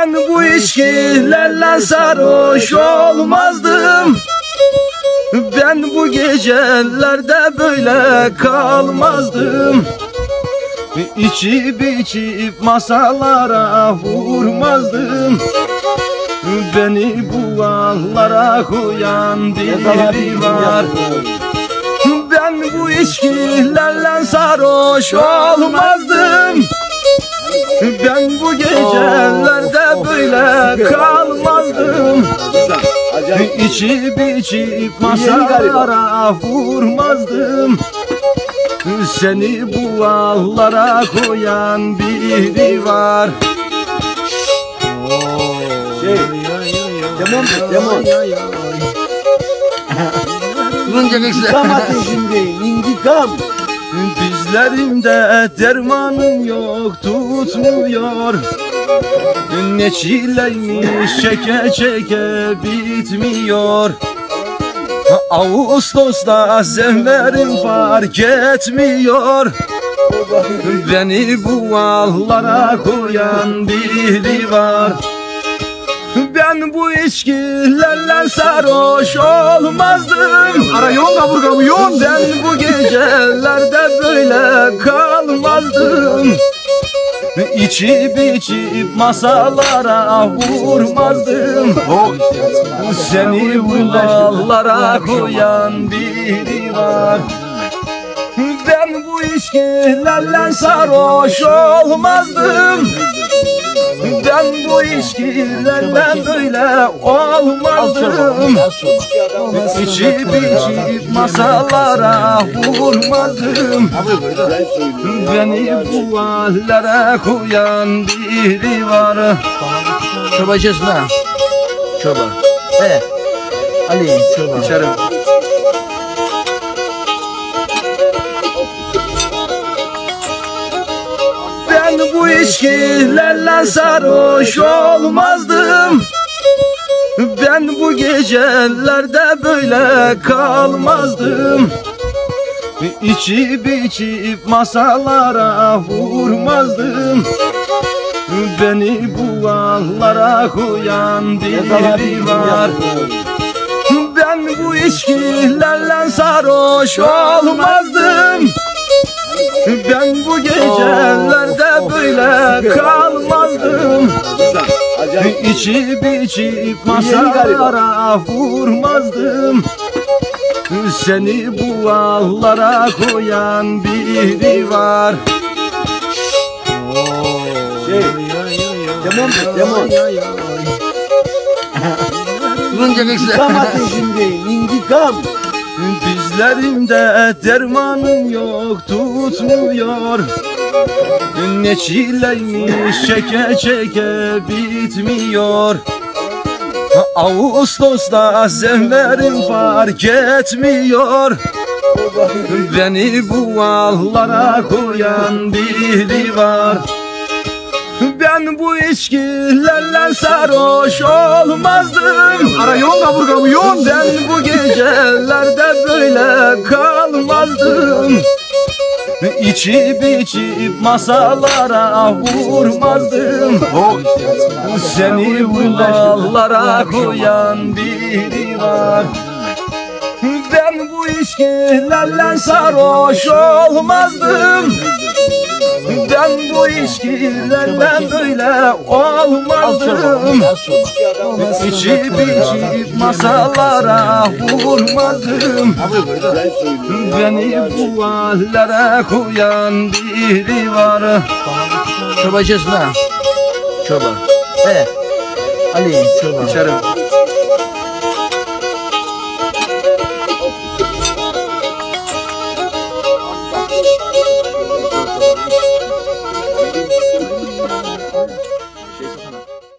Ben bu içkilerle sarhoş olmazdım. Ben bu gecelerde böyle kalmazdım. İçip masalara vurmazdım. Beni bu ağlara koyan biri var. Ben bu içkilerle sarhoş olmazdım. Ben bu gecelerde böyle kalmazdım. İçip masalara vurmazdım. Seni bu ağlara koyan biri var. Demon. İntikam ateşindeyim, intikam. Dizlerimde dermanım yok, tutmuyor. Ne çileymiş çeke çeke bitmiyor. Ağustos'ta zemlerim fark etmiyor. Beni bu ağlara koyan biri var. Ben bu içkilerle sarhoş olmazdım. Ara yoğun kaburgamı yoğun. Ben bu gecelerde böyle kalmazdım. İçip masalara vurmazdım. Seni bu ağlara koyan biri var. Ben bu içkilerle sarhoş olmazdım. Ben bu içkilerle böyle olmazdım. İçip masalara vurmazdım. Beni bu hallere koyan biri var. Çorba içesin ha. Çorba. Ali çorba. İçerim. Ben bu içkilerle sarhoş olmazdım. Ben bu gecelerde böyle kalmazdım. İçip masalara vurmazdım. Beni bu ağlara koyan biri var. Ben bu içkilerle sarhoş olmazdım. Ben bu gecelerde böyle kalmazdım. İçip masalara vurmazdım. Seni bu ağlara koyan biri var. Demon. İntikam ateşindeyim, intikam. Dizlerimde dermanım yok, tutmuyor. Ne çileymiş çeke çeke bitmiyor. Ağustos'ta zemlerim fark etmiyor. Beni bu ağlara koyan biri var. Ben bu içkilerle sarhoş olmazdım. Ara yoğun kaburgamı yoğun. Ben bu gecelerde böyle kalmazdım. İçip masalara vurmazdım. Seni bu ağlara koyan biri var. Ben bu içkilerle sarhoş olmazdım. Ben bu içkilerden böyle olmazdım. İçip masalara vurmazdım. Beni bu hallere koyan biri var. Çorba içesin ha. Çorba. Ali çorba. İçerim.